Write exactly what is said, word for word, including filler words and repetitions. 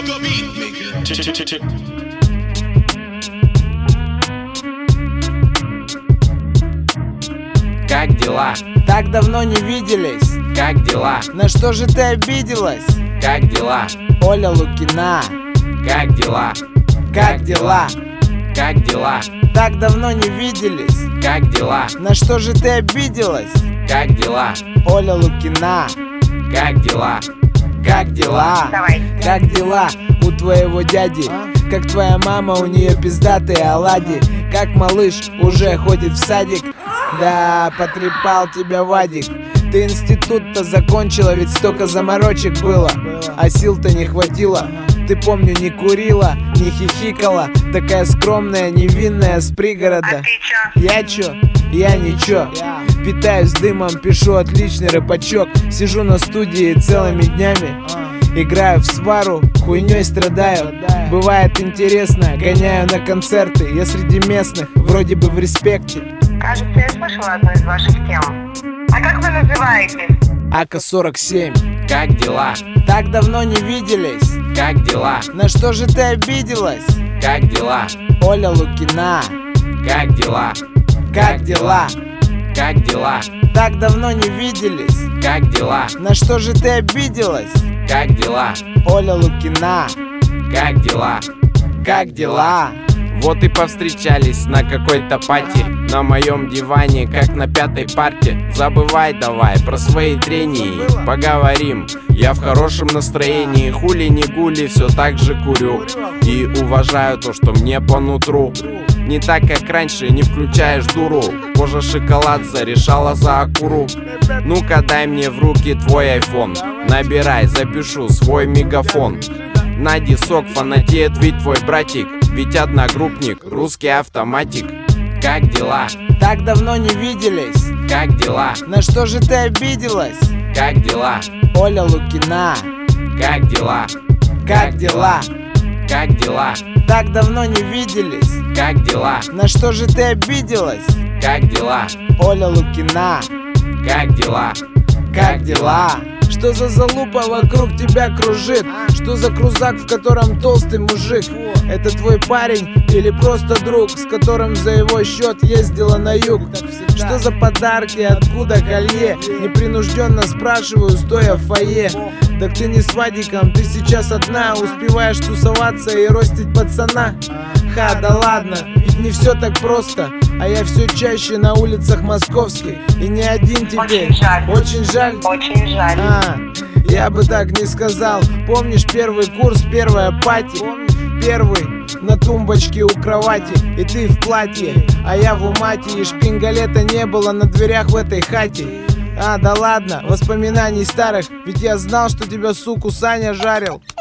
Как дела? Так давно не виделись. Как дела? На что же ты обиделась? Как дела? Оля Лукина. Как дела? Как дела? Как дела? Так давно не виделись. Как дела? На что же ты обиделась? Как дела? Оля Лукина. Как дела? Как дела? Давай. Как дела у твоего дяди? Как твоя мама, у нее пиздатые оладьи. Как малыш уже ходит в садик. Да, потрепал тебя Вадик. Ты институт-то закончила, ведь столько заморочек было, а сил-то не хватило. Ты, помню, не курила, не хихикала. Такая скромная, невинная, с пригорода. А ты чё? Я чё? Я ничего. Питаюсь дымом, пишу отличный рэпачок. Сижу на студии целыми днями, играю в свару, хуйней страдаю. Бывает интересно, гоняю на концерты. Я среди местных, вроде бы в респекте. Кажется, я слышала одну из ваших тем. А как вы называетесь? АК сорок семь. Как дела? Так давно не виделись. Как дела? На что же ты обиделась? Как дела? Оля Лукина. Как дела? Как дела? Как дела? Так давно не виделись. Как дела? На что же ты обиделась? Как дела? Оля Лукина. Как дела? Как дела? Вот и повстречались на какой-то пати. На моем диване, как на пятой парте. Забывай давай про свои трения, поговорим. Я в хорошем настроении, хули не гули, все так же курю. И уважаю то, что мне по нутру. Не так, как раньше, не включаешь дуру. Кожа шоколад зарешала за акуру. Ну-ка дай мне в руки твой айфон. Набирай, запишу свой мегафон. На дисок фанатеет ведь твой братик. Ведь одногруппник, русский автоматик. Как дела? Так давно не виделись. Как дела? На что же ты обиделась? Как дела? Оля Лукина. Как дела? Как дела? Как дела? Так давно не виделись. Как дела? На что же ты обиделась? Как дела? Оля Лукина. Как дела? Как дела? Что за залупа вокруг тебя кружит? Что за крузак, в котором толстый мужик? Это твой парень или просто друг, с которым за его счет ездила на юг? Что за подарки, откуда колье? Непринужденно спрашиваю, стоя в фойе. Так ты не с Вадиком, ты сейчас одна. Успеваешь тусоваться и ростить пацана? Ха, да ладно, ведь не все так просто. А я все чаще на улицах московских. И не один теперь. Очень жаль. Очень жаль. Очень жаль. А, я бы так не сказал. Помнишь первый курс, первая пати? Первый на тумбочке у кровати. И ты в платье, а я в умате. И шпингалета не было на дверях в этой хате. А, да ладно, воспоминаний старых. Ведь я знал, что тебя, суку, Саня жарил.